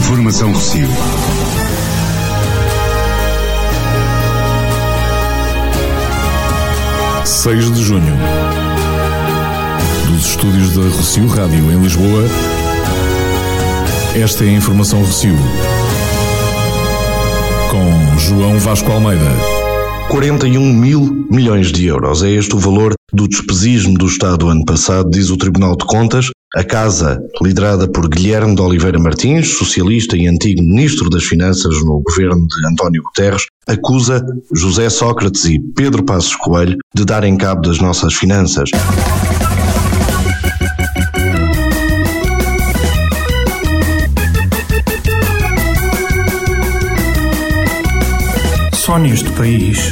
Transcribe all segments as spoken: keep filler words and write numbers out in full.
Informação Rossio. seis de junho. Dos estúdios da Rossio Rádio em Lisboa, esta é a Informação Rossio. Com João Vasco Almeida. quarenta e um mil milhões de euros. É este o valor do despesismo do Estado ano passado, diz o Tribunal de Contas. A Casa, liderada por Guilherme de Oliveira Martins, socialista e antigo Ministro das Finanças no governo de António Guterres, acusa José Sócrates e Pedro Passos Coelho de darem cabo das nossas finanças. Só neste país.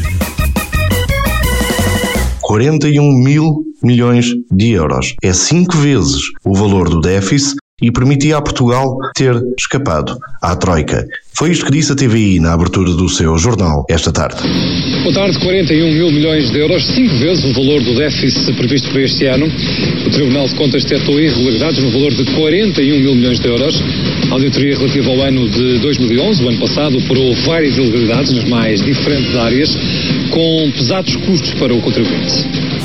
quarenta e um mil milhões de euros. É cinco vezes o valor do déficit e permitia a Portugal ter escapado à Troika. Foi isto que disse a T V I na abertura do seu jornal esta tarde. Boa tarde. quarenta e um mil milhões de euros, cinco vezes o valor do déficit previsto para este ano. O Tribunal de Contas detectou irregularidades no valor de quarenta e um mil milhões de euros. A auditoria relativa ao ano de dois mil e onze, o ano passado, apurou várias ilegalidades nas mais diferentes áreas, com pesados custos para o contribuinte.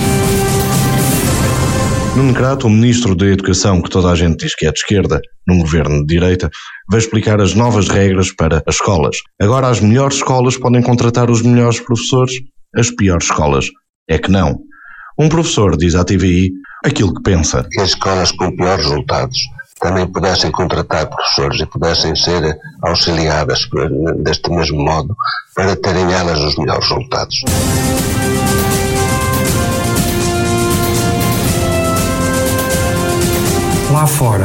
Nuno Crato, o Ministro da Educação, que toda a gente diz que é de esquerda, num governo de direita, vai explicar as novas regras para as escolas. Agora as melhores escolas podem contratar os melhores professores, as piores escolas é que não. Um professor diz à T V I aquilo que pensa. Que as escolas com piores resultados também pudessem contratar professores e pudessem ser auxiliadas deste mesmo modo para terem elas os melhores resultados. Lá fora.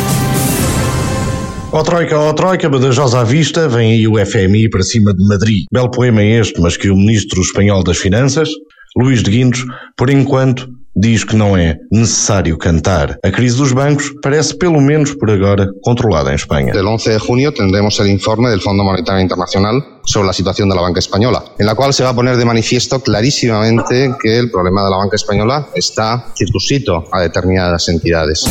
Ó Troika, ó Troika, Badajoz à vista, vem aí o F M I para cima de Madrid. Belo poema este, mas que o Ministro espanhol das Finanças, Luís de Guindos, por enquanto, diz que não é necessário cantar. A crise dos bancos parece, pelo menos por agora, controlada em Espanha. El once de junio tendremos el informe del Fondo Monetario Internacional sobre la situación de la banca española, en la cual se va a poner de manifiesto clarísimamente que el problema de la banca española está circunscrito a determinadas entidades.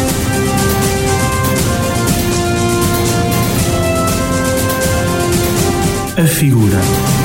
A figura.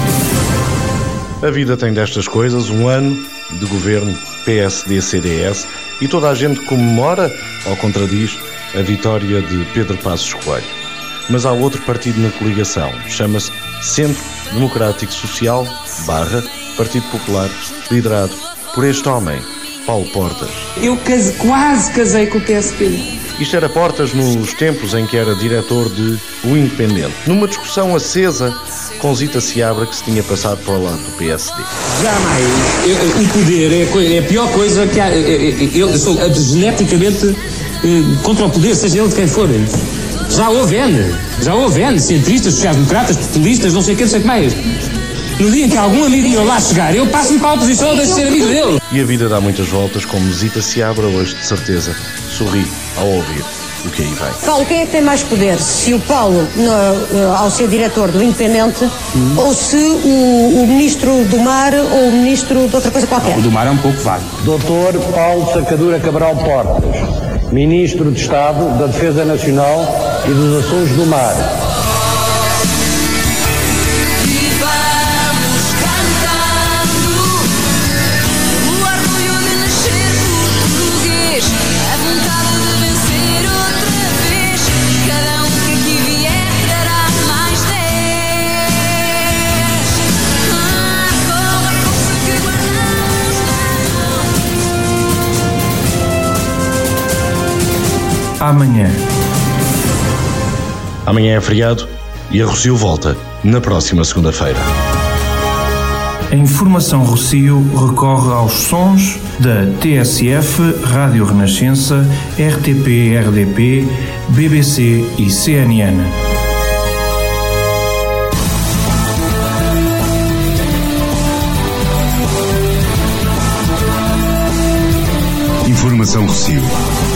A vida tem destas coisas, um ano de governo P S D C D S e toda a gente comemora ou contradiz a vitória de Pedro Passos Coelho. Mas há outro partido na coligação, chama-se Centro Democrático Social barra Partido Popular, liderado por este homem, Paulo Portas. Eu case, quase casei com o P S P. Isto era Portas nos tempos em que era diretor de O Independente, numa discussão acesa com Zita Seabra, que se tinha passado para o lado do P S D. Jamais. O poder é a pior coisa que há. Eu sou geneticamente contra o poder, seja ele de quem for. Já houve N. Já houve N. Centristas, sociais-democratas, populistas, não sei o que, não sei o que mais. No dia em que algum amigo lá chegar, eu passo-me para a oposição ou deixo de ser amigo dele. E a vida dá muitas voltas, como Zita Seabra hoje, de certeza, sorri ao ouvir o que aí vem. Paulo, quem é que tem mais poder? Se o Paulo, no, ao ser diretor do Independente, hum. ou se o, o Ministro do Mar ou o Ministro de outra coisa qualquer? O do Mar é um pouco vago. doutor Paulo Sacadura Cabral Portas, Ministro de Estado da Defesa Nacional e dos Assuntos do Mar. Amanhã. Amanhã é feriado e a Rossio volta na próxima segunda-feira. A Informação Rossio recorre aos sons da T S F, Rádio Renascença, R T P R D P, B B C e C N N. Informação Rossio.